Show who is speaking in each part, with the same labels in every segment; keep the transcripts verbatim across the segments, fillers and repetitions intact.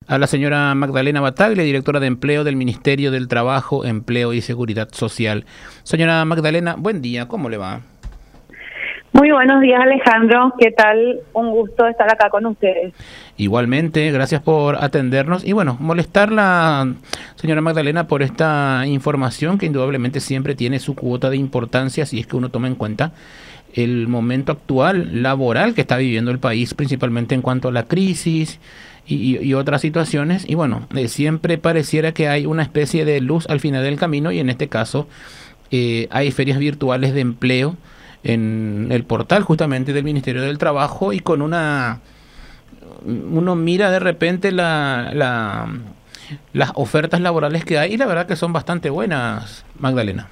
Speaker 1: a la señora Magdalena Battaglia, directora de Empleo del Ministerio del Trabajo, Empleo y Seguridad Social. Señora Magdalena, buen día, ¿cómo le va?
Speaker 2: Muy buenos días, Alejandro. ¿Qué tal? Un gusto estar acá con ustedes.
Speaker 1: Igualmente, gracias por atendernos y bueno, molestarla, señora Magdalena, por esta información que indudablemente siempre tiene su cuota de importancia si es que uno toma en cuenta el momento actual laboral que está viviendo el país, principalmente en cuanto a la crisis y, y, y otras situaciones. Y bueno, eh, siempre pareciera que hay una especie de luz al final del camino y en este caso eh, hay ferias virtuales de empleo en el portal justamente del Ministerio del Trabajo y con una... uno mira de repente la, la, las ofertas laborales que hay y la verdad que son bastante buenas, Magdalena.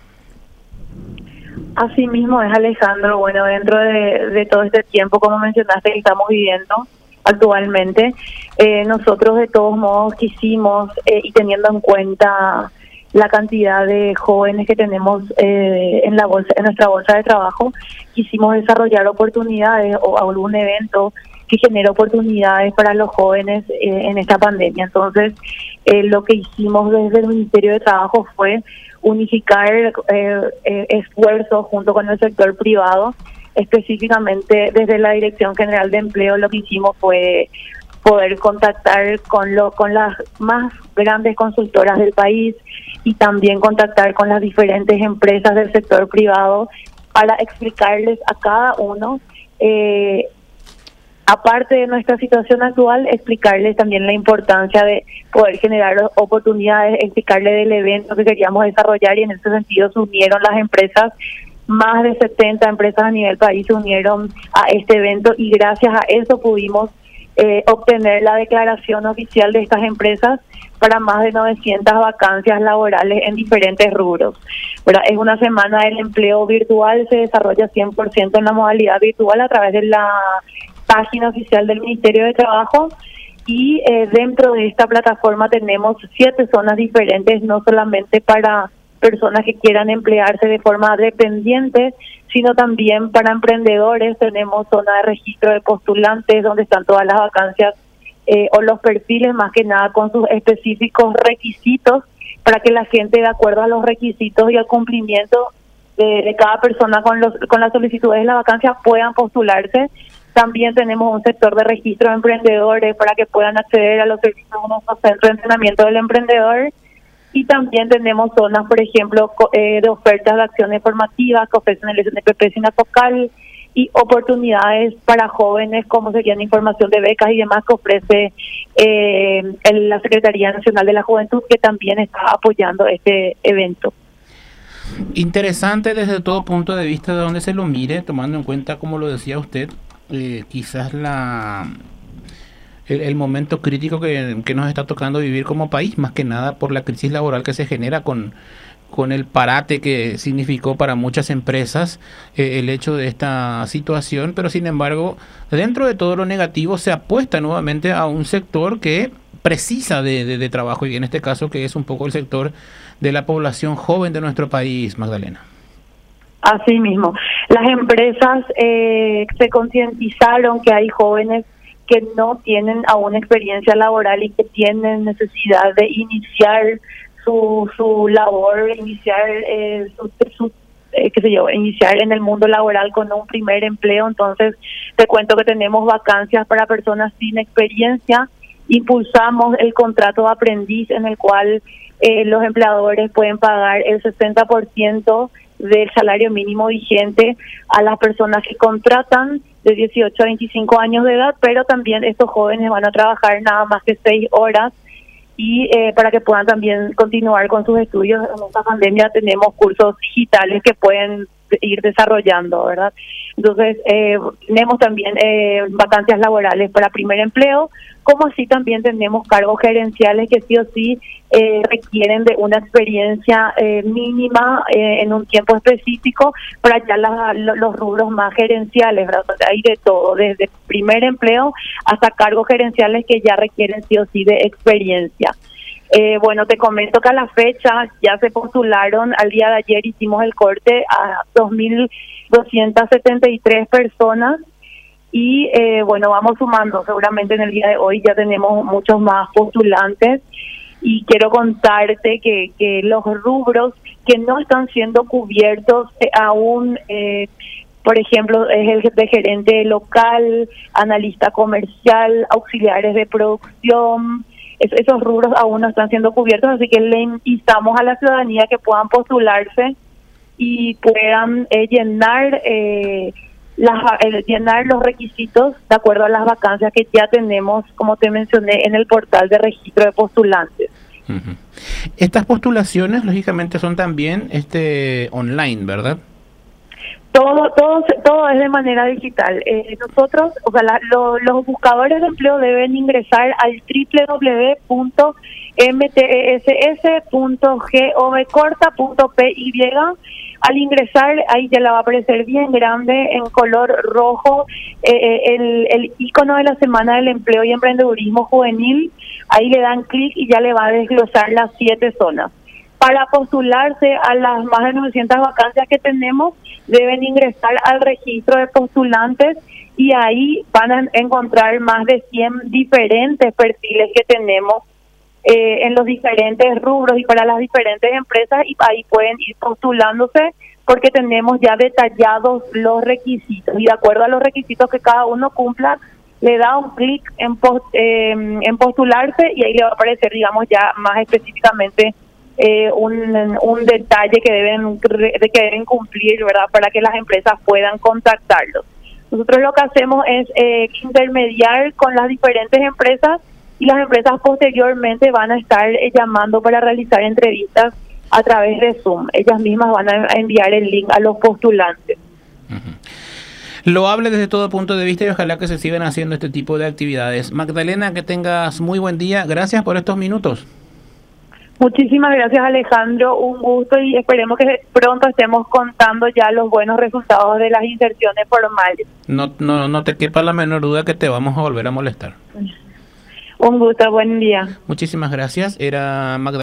Speaker 2: Así mismo es, Alejandro. Bueno, dentro de, de todo este tiempo, como mencionaste, que estamos viviendo actualmente, eh, nosotros de todos modos quisimos, eh, y teniendo en cuenta la cantidad de jóvenes que tenemos eh, en la bolsa, en nuestra bolsa de trabajo, quisimos desarrollar oportunidades o algún evento que genere oportunidades para los jóvenes eh, en esta pandemia. Entonces, eh, lo que hicimos desde el Ministerio de Trabajo fue unificar eh, eh, esfuerzos junto con el sector privado. Específicamente desde la Dirección General de Empleo lo que hicimos fue poder contactar con lo, con las más grandes consultoras del país y también contactar con las diferentes empresas del sector privado para explicarles a cada uno, eh, aparte de nuestra situación actual, explicarles también la importancia de poder generar oportunidades, explicarles del evento que queríamos desarrollar, y en ese sentido se unieron las empresas. Más de setenta empresas a nivel país se unieron a este evento y gracias a eso pudimos eh, obtener la declaración oficial de estas empresas para más de novecientas vacancias laborales en diferentes rubros. ¿Verdad? Es una semana del empleo virtual, se desarrolla cien por ciento en la modalidad virtual a través de la página oficial del Ministerio de Trabajo, y eh, dentro de esta plataforma tenemos siete zonas diferentes, no solamente para personas que quieran emplearse de forma dependiente, sino también para emprendedores. Tenemos zona de registro de postulantes donde están todas las vacancias eh, o los perfiles, más que nada con sus específicos requisitos, para que la gente, de acuerdo a los requisitos y al cumplimiento de, de cada persona con los con las solicitudes de la vacancia, puedan postularse. También tenemos un sector de registro de emprendedores para que puedan acceder a los servicios de nuestro centro de entrenamiento del emprendedor. Y también tenemos zonas, por ejemplo, eh, de ofertas de acciones formativas que ofrecen el S N P P Sinafocal, y oportunidades para jóvenes, como serían información de becas y demás que ofrece eh, el, la Secretaría Nacional de la Juventud, que también está apoyando este evento.
Speaker 1: Interesante desde todo punto de vista de donde se lo mire, tomando en cuenta, como lo decía usted, eh, quizás la... El, el momento crítico que, que nos está tocando vivir como país, más que nada por la crisis laboral que se genera con, con el parate que significó para muchas empresas eh, el hecho de esta situación, pero sin embargo, dentro de todo lo negativo se apuesta nuevamente a un sector que precisa de, de, de trabajo, y en este caso que es un poco el sector de la población joven de nuestro país, Magdalena.
Speaker 2: Así mismo, las empresas eh, se concientizaron que hay jóvenes que no tienen aún experiencia laboral y que tienen necesidad de iniciar su su labor, iniciar eh, su, su eh, qué sé yo, iniciar en el mundo laboral con un primer empleo. Entonces, te cuento que tenemos vacancias para personas sin experiencia. Impulsamos el contrato de aprendiz, en el cual eh, los empleadores pueden pagar el sesenta por ciento del salario mínimo vigente a las personas que contratan de dieciocho a veinticinco años de edad, pero también estos jóvenes van a trabajar nada más que seis horas, y eh, para que puedan también continuar con sus estudios. En esta pandemia tenemos cursos digitales que pueden ir desarrollando, ¿verdad? Entonces, eh, tenemos también eh, vacancias laborales para primer empleo, como así también tenemos cargos gerenciales que sí o sí eh, requieren de una experiencia eh, mínima eh, en un tiempo específico para ya la, los rubros más gerenciales, ¿verdad? O sea, hay de todo, desde primer empleo hasta cargos gerenciales que ya requieren sí o sí de experiencia. Eh, bueno, te comento que a la fecha ya se postularon, al día de ayer hicimos el corte a dos mil doscientas setenta y tres personas, y eh, bueno, vamos sumando. Seguramente en el día de hoy ya tenemos muchos más postulantes y quiero contarte que, que los rubros que no están siendo cubiertos eh, aún, eh, por ejemplo, es el de gerente local, analista comercial, auxiliares de producción. Es, esos rubros aún no están siendo cubiertos, así que le instamos a la ciudadanía que puedan postularse y puedan eh, llenar eh, las, eh, llenar los requisitos de acuerdo a las vacancias que ya tenemos, como te mencioné, en el portal de registro de postulantes.
Speaker 1: Uh-huh. Estas postulaciones, lógicamente, son también este online, ¿verdad?
Speaker 2: Todo, todo, todo es de manera digital. Eh, nosotros, o sea, la, lo, los buscadores de empleo deben ingresar al doble u doble u doble u punto m t e s s punto gov corta punto p y. Al ingresar, ahí ya le va a aparecer bien grande en color rojo eh, el, el icono de la Semana del Empleo y Emprendedurismo Juvenil. Ahí le dan clic y ya le va a desglosar las siete zonas. Para postularse a las más de novecientas vacancias que tenemos, deben ingresar al registro de postulantes y ahí van a encontrar más de cien diferentes perfiles que tenemos eh, en los diferentes rubros y para las diferentes empresas, y ahí pueden ir postulándose porque tenemos ya detallados los requisitos y de acuerdo a los requisitos que cada uno cumpla, le da un clic en, post, eh, en postularse y ahí le va a aparecer, digamos, ya más específicamente Eh, un, un detalle que deben de que deben cumplir, ¿verdad?, para que las empresas puedan contactarlos. Nosotros lo que hacemos es eh, intermediar con las diferentes empresas y las empresas posteriormente van a estar eh, llamando para realizar entrevistas a través de Zoom. Ellas mismas van a enviar el link a los postulantes.
Speaker 1: Uh-huh. Lo hable desde todo punto de vista y ojalá que se sigan haciendo este tipo de actividades. Magdalena, que tengas muy buen día. Gracias por estos minutos.
Speaker 2: Muchísimas gracias, Alejandro, un gusto y esperemos que pronto estemos contando ya los buenos resultados de las inserciones formales.
Speaker 1: No, no, no te quepa la menor duda que te vamos a volver a molestar.
Speaker 2: Un gusto, buen día.
Speaker 1: Muchísimas gracias. Era Magdalena.